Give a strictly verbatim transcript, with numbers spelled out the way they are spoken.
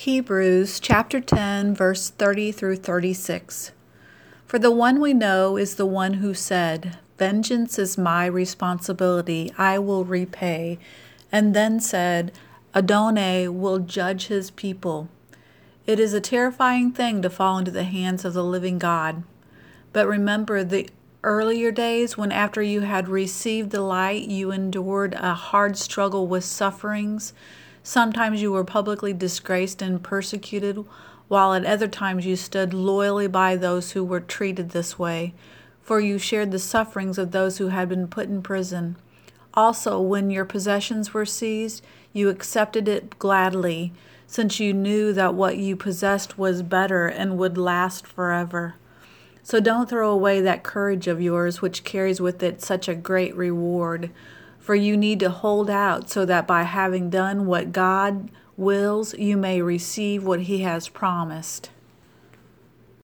Hebrews chapter ten, verse thirty through thirty-six. For the one we know is the one who said, "Vengeance is my responsibility, I will repay," and then said, "Adonai will judge his people." It is a terrifying thing to fall into the hands of the living God. But remember the earlier days when after you had received the light, you endured a hard struggle with sufferings. Sometimes you were publicly disgraced and persecuted, while at other times you stood loyally by those who were treated this way, for you shared the sufferings of those who had been put in prison. Also, when your possessions were seized, you accepted it gladly, since you knew that what you possessed was better and would last forever. So don't throw away that courage of yours, which carries with it such a great reward. For you need to hold out so that by having done what God wills, you may receive what He has promised.